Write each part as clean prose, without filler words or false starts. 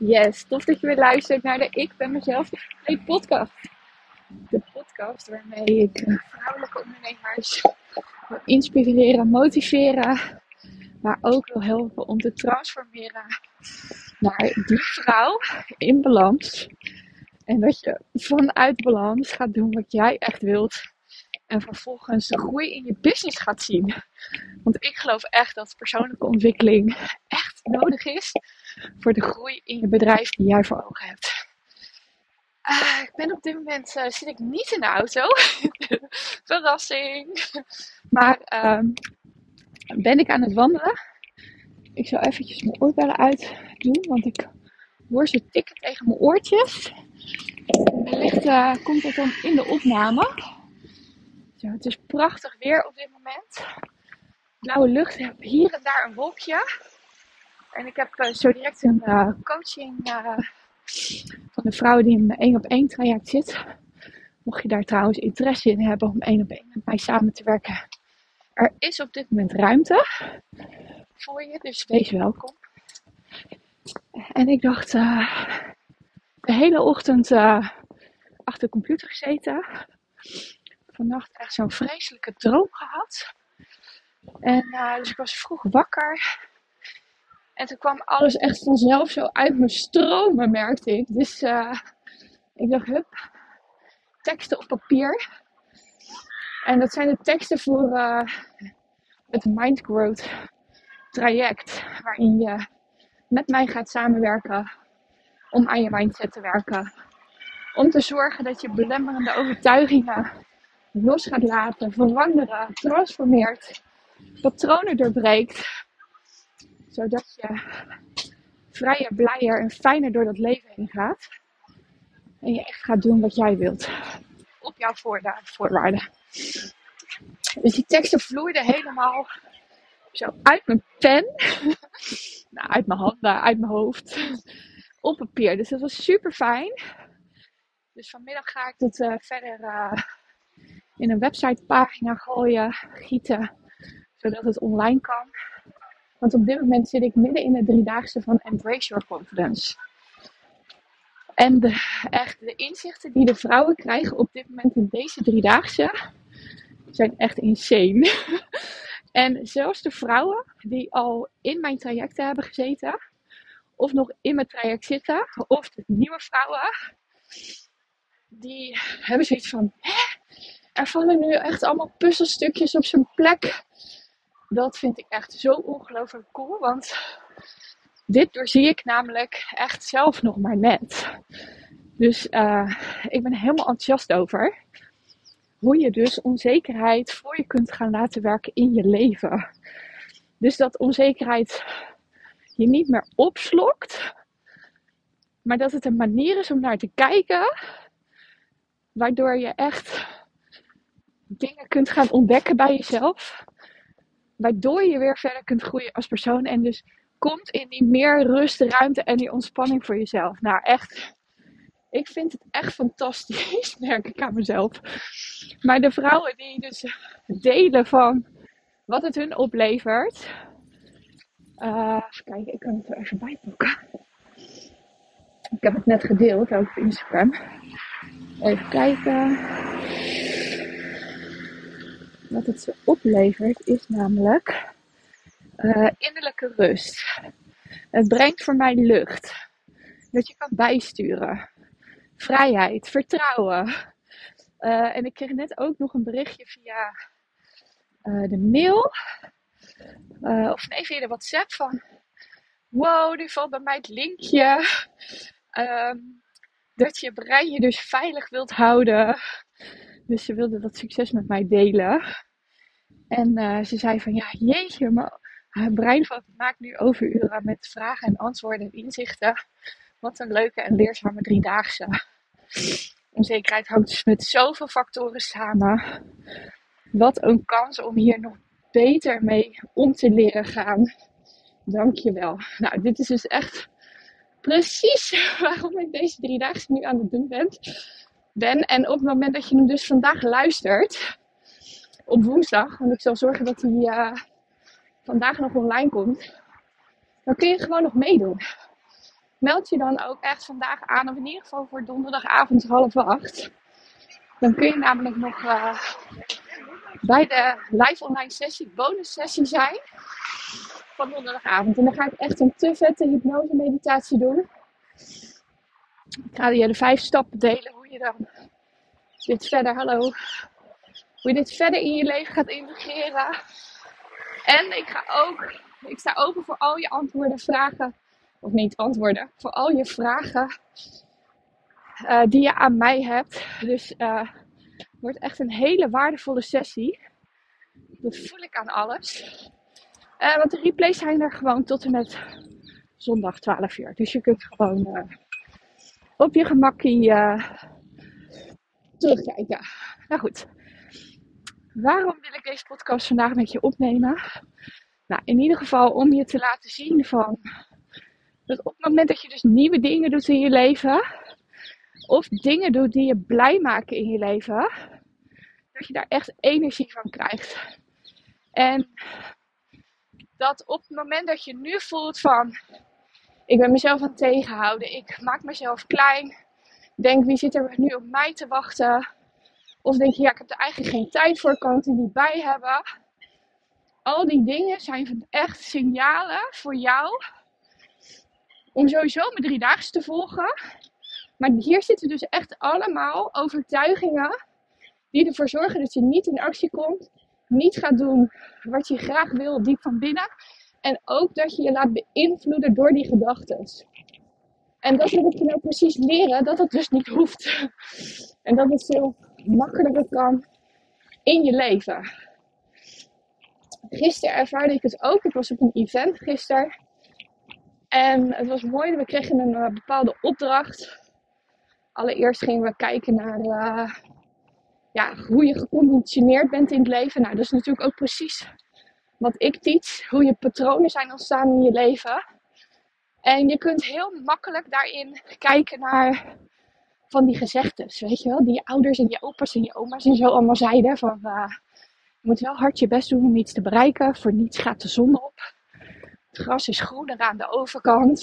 Yes, tof dat je weer luistert naar de Ik Ben Mezelf podcast. De podcast waarmee ik vrouwelijke ondernemers wil inspireren, motiveren, maar ook wil helpen om te transformeren naar die vrouw in balans. En dat je vanuit balans gaat doen wat jij echt wilt. En vervolgens de groei in je business gaat zien. Want ik geloof echt dat persoonlijke ontwikkeling echt nodig is voor de groei in je bedrijf die jij voor ogen hebt. Ik ben op dit moment zit ik niet in de auto. Verrassing. Maar ben ik aan het wandelen. Ik zal eventjes mijn oorbellen uit doen, want ik hoor ze tikken tegen mijn oortjes. Wellicht komt het dan in de opname. Zo, het is prachtig weer op dit moment. Blauwe lucht, ik heb hier en daar een wolkje. En ik heb zo direct een coaching van de vrouw die in mijn 1-op-1 traject zit. Mocht je daar trouwens interesse in hebben om 1-op-1 met mij samen te werken. Er is op dit moment ruimte voor je, dus wees welkom. En ik dacht de hele ochtend achter de computer gezeten. Vannacht echt zo'n vreselijke droom gehad. En dus ik was vroeg wakker. En toen kwam alles echt vanzelf zo uit mijn stromen, merkte ik. Dus ik dacht, hup, teksten op papier. En dat zijn de teksten voor het Mind Growth traject. Waarin je met mij gaat samenwerken om aan je mindset te werken. Om te zorgen dat je belemmerende overtuigingen los gaat laten, veranderen, transformeert, patronen doorbreekt. Zodat je vrijer, blijer en fijner door dat leven heen gaat. En je echt gaat doen wat jij wilt. Op jouw voorwaarden. Dus die teksten vloeiden helemaal zo uit mijn pen. Nou, uit mijn handen, uit mijn hoofd. Op papier. Dus dat was super fijn. Dus vanmiddag ga ik het verder in een websitepagina gooien, gieten. Zodat het online kan. Want op dit moment zit ik midden in de 3-daagse van Embrace Your Confidence. En de inzichten die de vrouwen krijgen op dit moment in deze 3-daagse zijn echt insane. En zelfs de vrouwen die al in mijn trajecten hebben gezeten, of nog in mijn traject zitten, of de nieuwe vrouwen, die hebben zoiets van, er vallen nu echt allemaal puzzelstukjes op zijn plek. Dat vind ik echt zo ongelooflijk cool, want dit doorzie ik namelijk echt zelf nog maar net. Dus ik ben helemaal enthousiast over hoe je dus onzekerheid voor je kunt gaan laten werken in je leven. Dus dat onzekerheid je niet meer opslokt, maar dat het een manier is om naar te kijken, waardoor je echt dingen kunt gaan ontdekken bij jezelf, waardoor je weer verder kunt groeien als persoon en dus komt in die meer rust, ruimte en die ontspanning voor jezelf. Nou echt, ik vind het echt fantastisch, merk ik aan mezelf. Maar de vrouwen die dus delen van wat het hun oplevert. Even kijken, ik kan het er even bij pakken. Ik heb het net gedeeld, ook op Instagram. Even kijken. Wat het ze oplevert is namelijk innerlijke rust. Het brengt voor mij lucht. Dat je kan bijsturen. Vrijheid, vertrouwen. En ik kreeg net ook nog een berichtje via de mail. Of nee, via de WhatsApp van... Wow, nu valt bij mij het linkje. Dat je brein je dus veilig wilt houden. Dus ze wilde dat succes met mij delen. En ze zei van, ja jeetje, maar haar brein maakt nu overuren met vragen en antwoorden en inzichten. Wat een leuke en leerzame 3-daagse. Onzekerheid hangt dus met zoveel factoren samen. Wat een kans om hier nog beter mee om te leren gaan. Dankjewel. Nou, dit is dus echt precies waarom ik deze 3-daagse nu aan het doen ben. En op het moment dat je hem dus vandaag luistert, op woensdag, want ik zal zorgen dat hij vandaag nog online komt, dan kun je gewoon nog meedoen. meld je dan ook echt vandaag aan, of in ieder geval voor donderdagavond 7:30. Dan kun je namelijk nog bij de live online sessie, bonus sessie zijn van donderdagavond. En dan ga ik echt een te vette hypnose meditatie doen. Ik ga je de 5 stappen delen hoe je dan dit verder, hoe je dit verder in je leven gaat integreren. En ik sta open voor al je antwoorden, vragen, of niet antwoorden, voor al je vragen die je aan mij hebt. Dus het wordt echt een hele waardevolle sessie. Dat voel ik aan alles. Want de replays zijn er gewoon tot en met zondag 12 uur. Dus je kunt gewoon op je gemakkie terugkijken. Nou goed. Waarom wil ik deze podcast vandaag met je opnemen? Nou, in ieder geval om je te laten zien van dat op het moment dat je dus nieuwe dingen doet in je leven, of dingen doet die je blij maken in je leven, dat je daar echt energie van krijgt. En dat op het moment dat je nu voelt van, ik ben mezelf aan het tegenhouden, ik maak mezelf klein, denk wie zit er nu op mij te wachten, of denk je ja, ik heb er eigenlijk geen tijd voor, kan het er niet bij hebben. Al die dingen zijn echt signalen voor jou om sowieso mijn 3-daagse te volgen. Maar hier zitten dus echt allemaal overtuigingen die ervoor zorgen dat je niet in actie komt, niet gaat doen wat je graag wil diep van binnen. En ook dat je je laat beïnvloeden door die gedachten. En dat wil ik je nou precies leren, dat het dus niet hoeft. En dat het veel makkelijker kan in je leven. Gisteren ervaarde ik het ook. Ik was op een event gisteren. En het was mooi. We kregen een bepaalde opdracht. Allereerst gingen we kijken naar hoe je geconditioneerd bent in het leven. Nou, dat is natuurlijk ook precies wat ik teach. Hoe je patronen zijn ontstaan in je leven. En je kunt heel makkelijk daarin kijken naar van die gezegdes. Weet je wel? Die je ouders en je opa's en je oma's en zo allemaal zeiden. Van je moet wel hard je best doen om iets te bereiken. Voor niets gaat de zon op. Het gras is groener aan de overkant.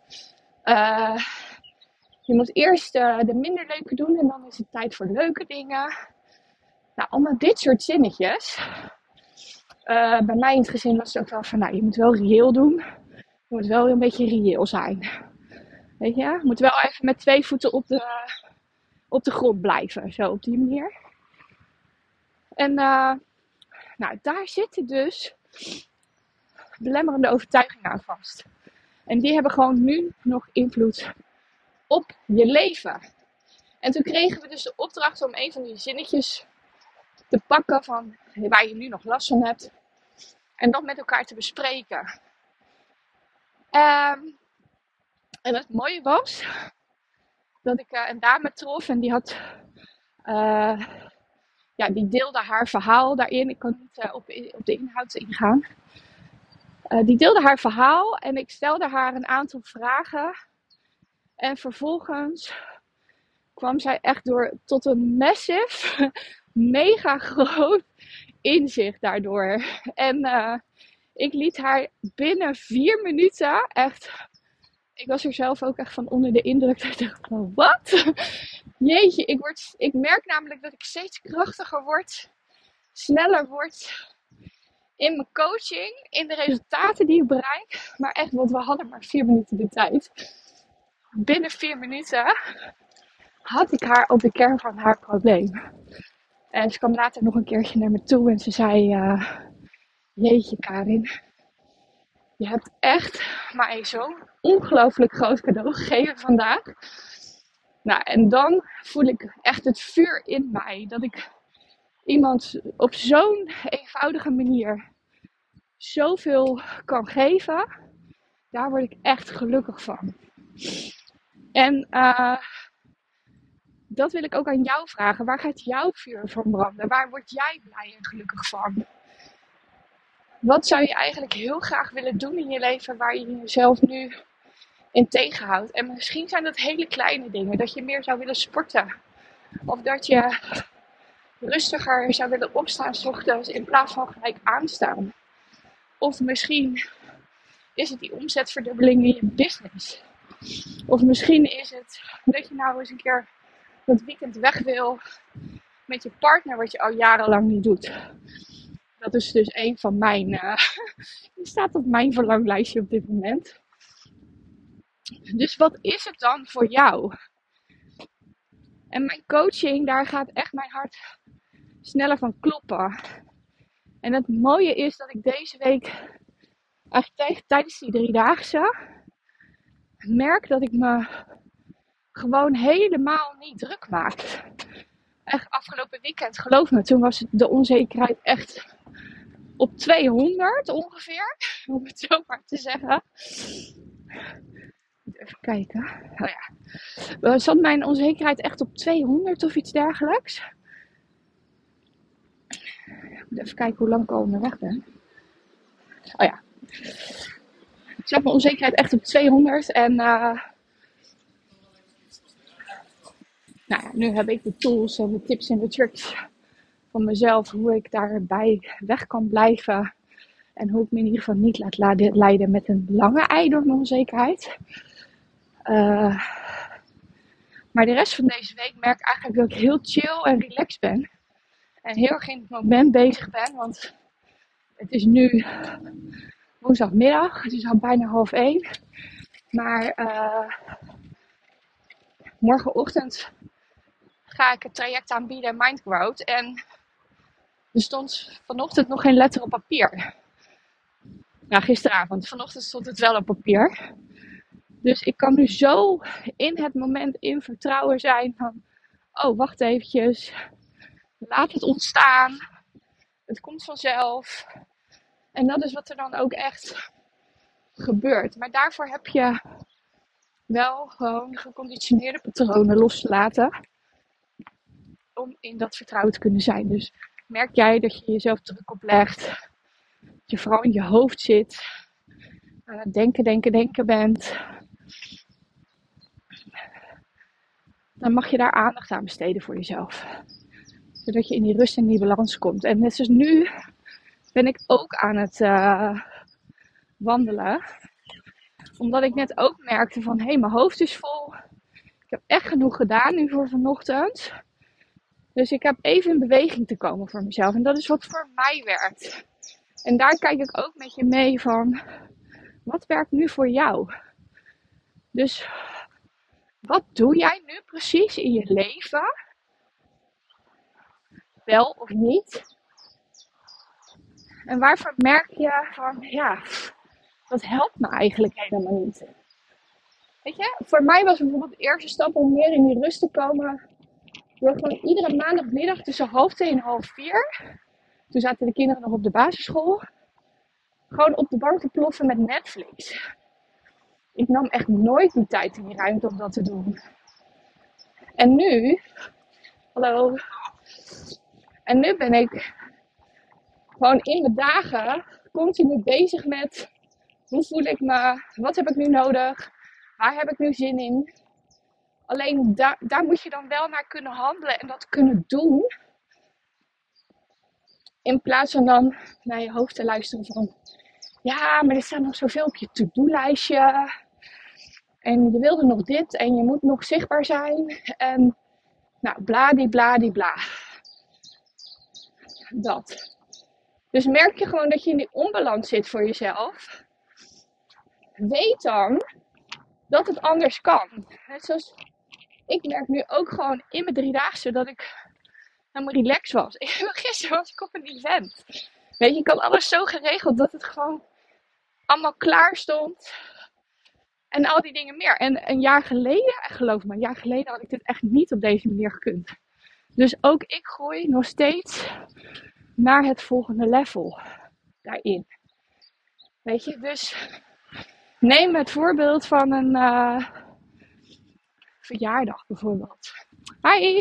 Je moet eerst de minder leuke doen en dan is het tijd voor leuke dingen. Nou, allemaal dit soort zinnetjes. Bij mij in het gezin was het ook wel van, nou, je moet wel reëel doen. Je moet wel een beetje reëel zijn. Weet je? Je moet wel even met 2 voeten op de grond blijven. Zo, op die manier. En nou, daar zitten dus belemmerende overtuigingen aan vast. En die hebben gewoon nu nog invloed op je leven. En toen kregen we dus de opdracht om een van die zinnetjes te pakken van waar je nu nog last van hebt. En dat met elkaar te bespreken. En het mooie was dat ik een dame trof en die had, die deelde haar verhaal daarin. Ik kan niet op de inhoud ingaan. Die deelde haar verhaal en ik stelde haar een aantal vragen. En vervolgens kwam zij echt tot een massive, mega groot inzicht daardoor. En ik liet haar binnen 4 minuten echt... Ik was er zelf ook echt van onder de indruk. Ik dacht van, wat? Jeetje, ik merk namelijk dat ik steeds krachtiger word. Sneller word in mijn coaching. In de resultaten die ik bereik. Maar echt, want we hadden maar 4 minuten de tijd. Binnen 4 minuten had ik haar op de kern van haar probleem. En ze kwam later nog een keertje naar me toe. En ze zei, jeetje Karin. Je hebt echt mij zo'n ongelooflijk groot cadeau gegeven vandaag. Nou, en dan voel ik echt het vuur in mij. Dat ik iemand op zo'n eenvoudige manier zoveel kan geven. Daar word ik echt gelukkig van. En dat wil ik ook aan jou vragen. Waar gaat jouw vuur van branden? Waar word jij blij en gelukkig van? Wat zou je eigenlijk heel graag willen doen in je leven waar je jezelf nu in tegenhoudt? En misschien zijn dat hele kleine dingen. Dat je meer zou willen sporten. Of dat je rustiger zou willen opstaan 's ochtends in plaats van gelijk aanstaan. Of misschien is het die omzetverdubbeling in je business. Of misschien is het dat je nou eens een keer dat weekend weg wil met je partner, wat je al jarenlang niet doet. Dat is dus een van mijn, die staat op mijn verlanglijstje op dit moment. Dus wat is het dan voor jou? En mijn coaching, daar gaat echt mijn hart sneller van kloppen. En het mooie is dat ik deze week, eigenlijk tijdens die 3-daagse, merk dat ik me gewoon helemaal niet druk maak. Echt afgelopen weekend, geloof me, toen was de onzekerheid echt op 200 ongeveer. Om het zo maar te zeggen. Even kijken. Oh ja. Zat mijn onzekerheid echt op 200 of iets dergelijks? Ik moet even kijken hoe lang ik al onderweg ben. Oh ja. Ik zat mijn onzekerheid echt op 200. En nou ja, nu heb ik de tools en de tips en de tricks van mezelf. Hoe ik daarbij weg kan blijven. En hoe ik me in ieder geval niet laat leiden met een lange ei door mijn onzekerheid. Maar de rest van deze week merk ik eigenlijk dat ik heel chill en relaxed ben. En heel erg in het moment bezig ben. Want het is nu woensdagmiddag. Het is al bijna 12:30. Maar morgenochtend ga ik het traject aanbieden in Mindgrowth. En er stond vanochtend nog geen letter op papier. Nou, gisteravond. Vanochtend stond het wel op papier. Dus ik kan nu zo in het moment in vertrouwen zijn van... Oh, wacht eventjes. Laat het ontstaan. Het komt vanzelf. En dat is wat er dan ook echt gebeurt. Maar daarvoor heb je wel gewoon geconditioneerde patronen los te laten. Om in dat vertrouwen te kunnen zijn. Dus merk jij dat je jezelf druk oplegt. Dat je vooral in je hoofd zit. Aan het denken bent. Dan mag je daar aandacht aan besteden voor jezelf. Zodat je in die rust en die balans komt. En net zoals nu ben ik ook aan het wandelen. Omdat ik net ook merkte van, hé, mijn hoofd is vol. Ik heb echt genoeg gedaan nu voor vanochtend. Dus ik heb even in beweging te komen voor mezelf. En dat is wat voor mij werkt. En daar kijk ik ook met je mee van, wat werkt nu voor jou? Dus wat doe jij nu precies in je leven? Wel of niet? En waarvoor merk je van, ja, dat helpt me eigenlijk helemaal niet. Weet je, voor mij was bijvoorbeeld de eerste stap om meer in die rust te komen. Door gewoon iedere maandagmiddag tussen 3:30 en 3:30. Toen zaten de kinderen nog op de basisschool. Gewoon op de bank te ploffen met Netflix. Ik nam echt nooit die tijd en die ruimte om dat te doen. En nu, hallo. En nu ben ik gewoon in mijn dagen continu bezig met hoe voel ik me, wat heb ik nu nodig, waar heb ik nu zin in. Alleen daar moet je dan wel naar kunnen handelen en dat kunnen doen. In plaats van dan naar je hoofd te luisteren van, ja, maar er staat nog zoveel op je to-do-lijstje. En je wilde nog dit en je moet nog zichtbaar zijn. En nou, bladibladibla. Dat. Dus merk je gewoon dat je in die onbalans zit voor jezelf. Weet dan dat het anders kan. Net zoals ik merk nu ook gewoon in mijn 3-daagse dat ik helemaal relaxed was. Gisteren was ik op een event. Weet je, ik had alles zo geregeld dat het gewoon allemaal klaar stond. En al die dingen meer. En een jaar geleden, geloof me, een jaar geleden had ik dit echt niet op deze manier gekund. Dus ook ik groei nog steeds naar het volgende level daarin. Weet je, dus neem het voorbeeld van een verjaardag bijvoorbeeld. Hi!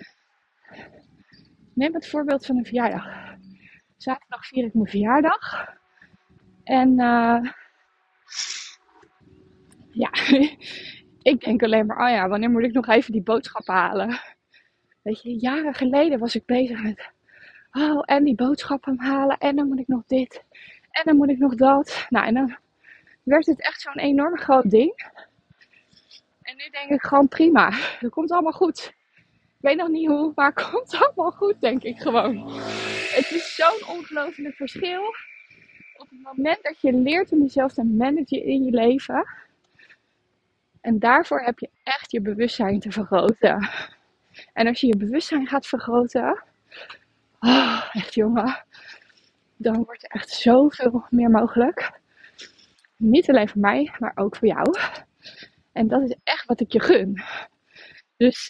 Neem het voorbeeld van een verjaardag. Zaterdag vier ik mijn verjaardag. En ja, ik denk alleen maar, oh ja, wanneer moet ik nog even die boodschap halen? Weet je, jaren geleden was ik bezig met, oh, en die boodschappen halen. En dan moet ik nog dit. En dan moet ik nog dat. Nou, en dan werd het echt zo'n enorm groot ding. denk ik gewoon prima. Het komt allemaal goed. Ik weet nog niet hoe, maar het komt allemaal goed, denk ik gewoon. Het is zo'n ongelooflijk verschil. Op het moment dat je leert om jezelf te managen in je leven. En daarvoor heb je echt je bewustzijn te vergroten. En als je je bewustzijn gaat vergroten. Echt jongen. Dan wordt er echt zoveel meer mogelijk. Niet alleen voor mij, maar ook voor jou. En dat is echt wat ik je gun. Dus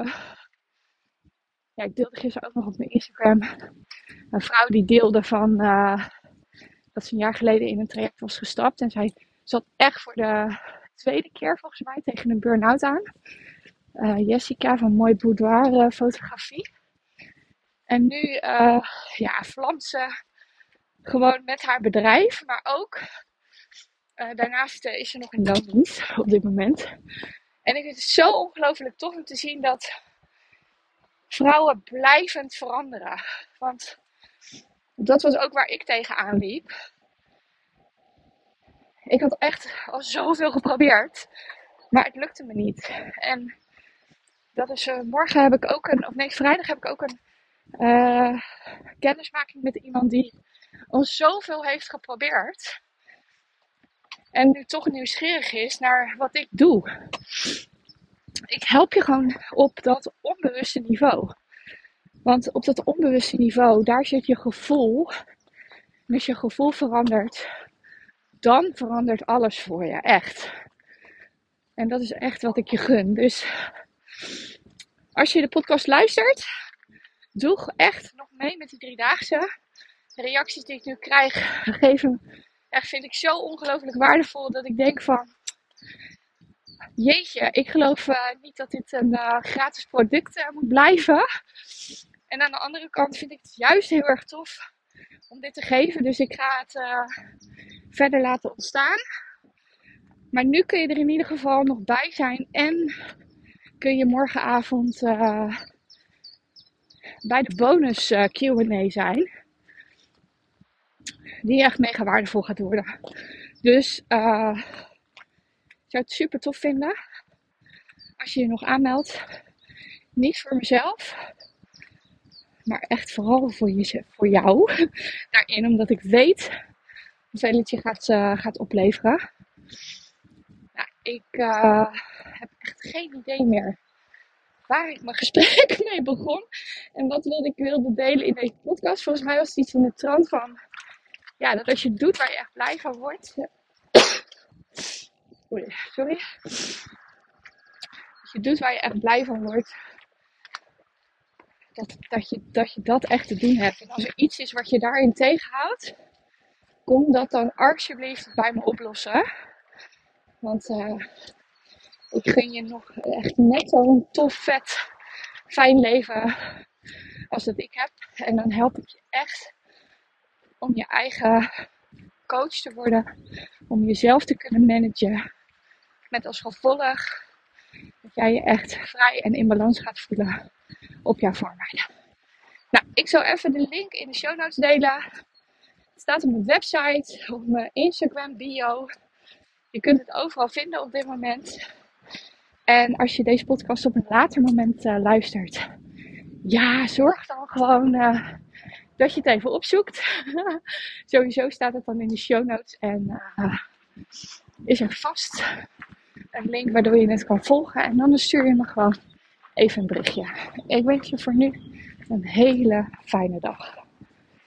ik deelde gisteren ook nog op mijn Instagram. Een vrouw die deelde van dat ze een jaar geleden in een traject was gestapt. En zij zat echt voor de tweede keer volgens mij tegen een burn-out aan. Jessica van Mooi Boudoir Fotografie. En nu vlamt ze gewoon met haar bedrijf. Maar ook daarnaast is ze nog in loondienst op dit moment. En ik vind het zo ongelooflijk tof om te zien dat vrouwen blijvend veranderen. Want dat was ook waar ik tegenaan liep. Ik had echt al zoveel geprobeerd. Maar het lukte me niet. En dat is vrijdag heb ik ook een kennismaking met iemand die al zoveel heeft geprobeerd. En nu toch nieuwsgierig is naar wat ik doe. Ik help je gewoon op dat onbewuste niveau. Want op dat onbewuste niveau, daar zit je gevoel. En als je gevoel verandert, dan verandert alles voor je. Echt. En dat is echt wat ik je gun. Dus als je de podcast luistert, doe echt nog mee met die 3-daagse. De reacties die ik nu krijg, vind ik zo ongelooflijk waardevol. Dat ik denk van, jeetje, ik geloof niet dat dit een gratis product moet blijven. En aan de andere kant vind ik het juist heel erg tof om dit te geven. Dus ik ga het verder laten ontstaan. Maar nu kun je er in ieder geval nog bij zijn. En kun je morgenavond bij de bonus Q&A zijn. Die echt mega waardevol gaat worden. Dus ik zou het super tof vinden als je je nog aanmeldt. Niet voor mezelf, maar echt vooral voor jou. Daarin, omdat ik weet hoeveel het je gaat opleveren. Nou, ik heb echt geen idee meer waar ik mijn gesprek mee begon. En wat wilde delen in deze podcast. Volgens mij was het iets in de trant van, dat als je doet waar je echt blij van wordt. Sorry. Als je doet waar je echt blij van wordt. Dat je dat echt te doen hebt. En als er iets is wat je daarin tegenhoudt. Kom dat dan alsjeblieft bij me oplossen. Want ik gun je nog echt net zo'n tof, vet, fijn leven als dat ik heb. En dan help ik je echt om je eigen coach te worden. Om jezelf te kunnen managen. Met als gevolg dat jij je echt vrij en in balans gaat voelen op jouw voorwaarden. Nou, ik zal even de link in de show notes delen. Het staat op mijn website, op mijn Instagram bio. Je kunt het overal vinden op dit moment. En als je deze podcast op een later moment luistert. Zorg dan gewoon dat je het even opzoekt. Sowieso staat het dan in de show notes. En is er vast een link waardoor je het kan volgen. En dan stuur je me gewoon even een berichtje. Ik wens je voor nu een hele fijne dag.